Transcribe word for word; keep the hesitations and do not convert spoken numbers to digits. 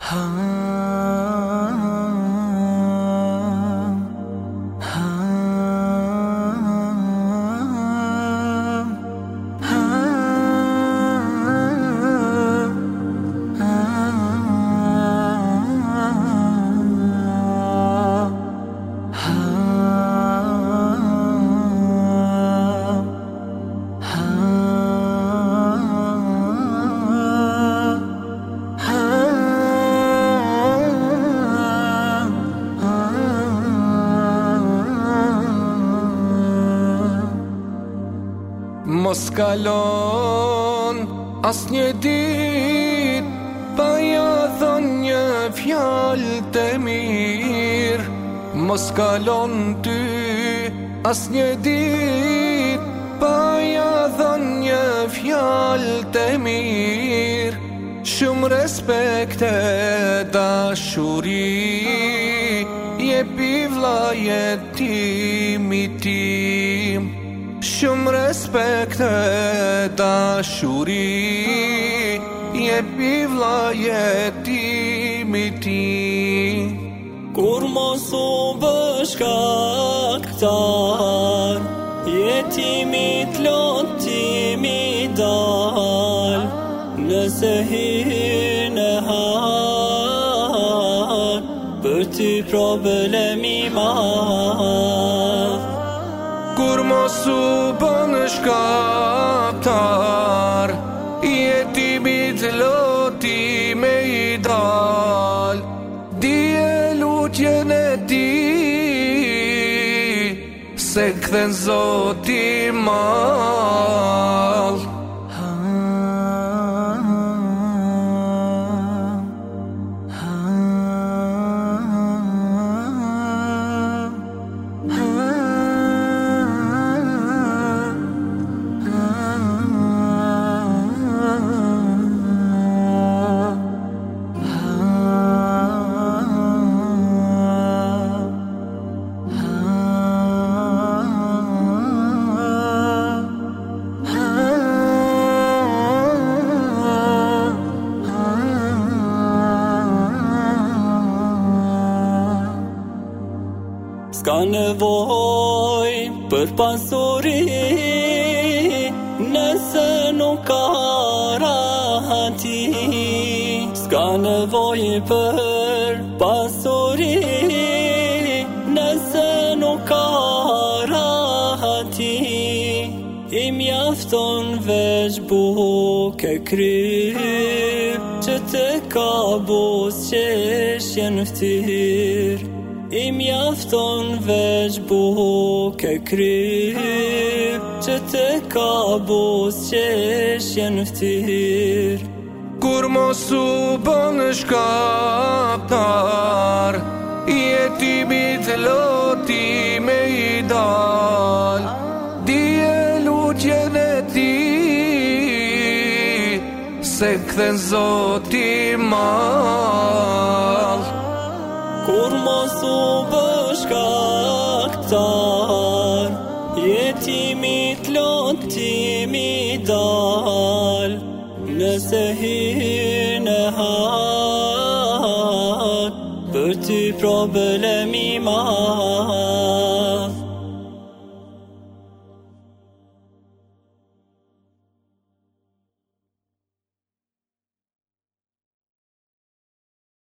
Mos kalon as një dit pa ja thon një fjallë të mirë. Mos kalon ty as një dit pa ja thon një fjallë të mirë. Shumë respekt e dashuri jepi vllajet timi tim. Shumë respekt e dashuri jepi vllajet timi tim. Kur mos u bësh kaktar, jetimit lotimi dal. Nëse hin e har, për ty problemi madh. Kur mos u bën shkaktar, jetimit loti me i dal. Dije lutjen e ti, se kthen Zoti mall. S'ka nevoj për pasuri, nëse nuk ka rahati. S'ka nevoj për pasuri, nëse nuk ka rahati. I mjafton veç bukë e kryp, që të ka bus qeshjen ftyr. I mjafton veç bukë e kryp, që të ka bus qeshjen ftyr. Kur mos u bën shkaktar, jetimit loti me i dal. Dije lutjen e ti, se kthen Zoti mall. Kur mos u bësh kaktar, jetimit lotimi dal. Nëse hin e har, për ty problemi madh.